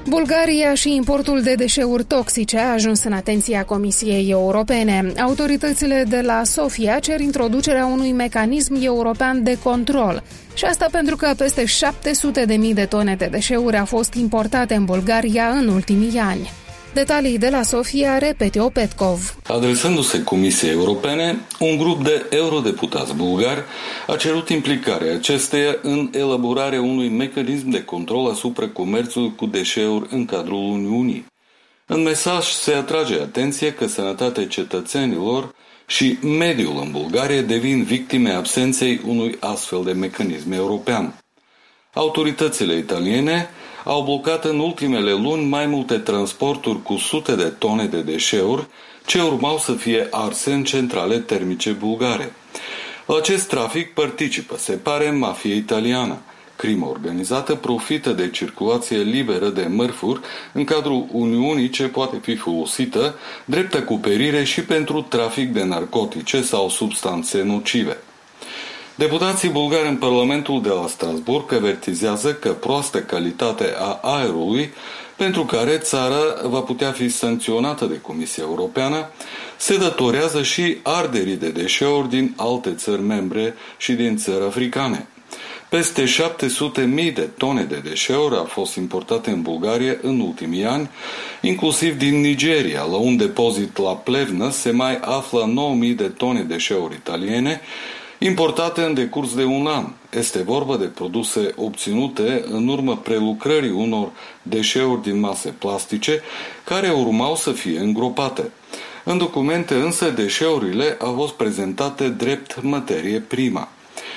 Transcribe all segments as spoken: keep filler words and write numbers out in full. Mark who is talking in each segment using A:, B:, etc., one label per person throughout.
A: Bulgaria și importul de deșeuri toxice a ajuns în atenția Comisiei Europene. Autoritățile de la Sofia cer introducerea unui mecanism european de control. Și asta pentru că peste șapte sute de mii de tone de deșeuri au fost importate în Bulgaria în ultimii ani. Detalii de la Sofia are Petio Petkov.
B: Adresându-se Comisiei Europene, un grup de eurodeputați bulgari a cerut implicarea acesteia în elaborarea unui mecanism de control asupra comerțului cu deșeuri în cadrul Uniunii. În mesaj se atrage atenția că sănătatea cetățenilor și mediul în Bulgaria devin victime absenței unui astfel de mecanism european. Autoritățile italiene au blocat în ultimele luni mai multe transporturi cu sute de tone de deșeuri ce urmau să fie arse în centrale termice bulgare. La acest trafic participă, se pare, mafia italiană. Crimă organizată profită de circulație liberă de mărfuri în cadrul Uniunii ce poate fi folosită drept acoperire și pentru trafic de narcotice sau substanțe nocive. Deputații bulgari în Parlamentul de la Strasbourg avertizează că proastă calitate a aerului, pentru care țara va putea fi sancționată de Comisia Europeană, se datorează și arderii de deșeuri din alte țări membre și din țări africane. Peste șapte sute de mii de tone de deșeuri au fost importate în Bulgaria în ultimii ani, inclusiv din Nigeria. La un depozit la Plevnă se mai află nouă mii de tone de deșeuri italiene, importate în decurs de un an. Este vorba de produse obținute în urma prelucrării unor deșeuri din mase plastice care urmau să fie îngropate. În documente însă deșeurile au fost prezentate drept materie primă.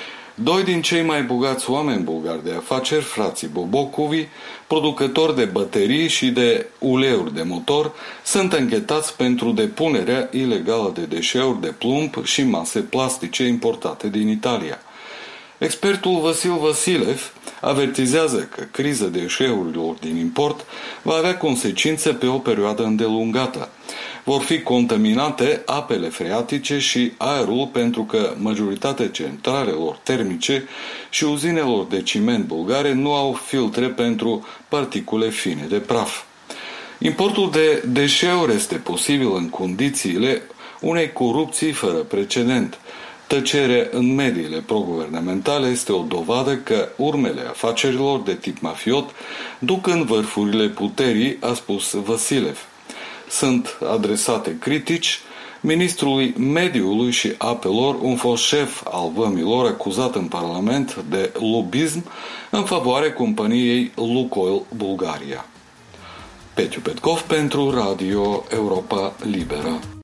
B: Doi din cei mai bogați oameni bulgari de afaceri, frații Bobocovi, producători de baterii și de uleiuri de motor, sunt anchetați pentru depunerea ilegală de deșeuri de plumb și mase plastice importate din Italia. Expertul Vasil Vasilev avertizează că criza deșeurilor din import va avea consecințe pe o perioadă îndelungată. Vor fi contaminate apele freatice și aerul pentru că majoritatea centralelor termice și uzinelor de ciment bulgare nu au filtre pentru particule fine de praf. Importul de deșeuri este posibil în condițiile unei corupții fără precedent. Tăcerea în mediile proguvernamentale este o dovadă că urmele afacerilor de tip mafiot duc în vârfurile puterii, a spus Vasilev. Sunt adresate critici ministrului mediului și apelor, un fost șef al vămilor acuzat în Parlament de lobism în favoarea companiei Lukoil Bulgaria. Petio Petkov pentru Radio Europa Liberă.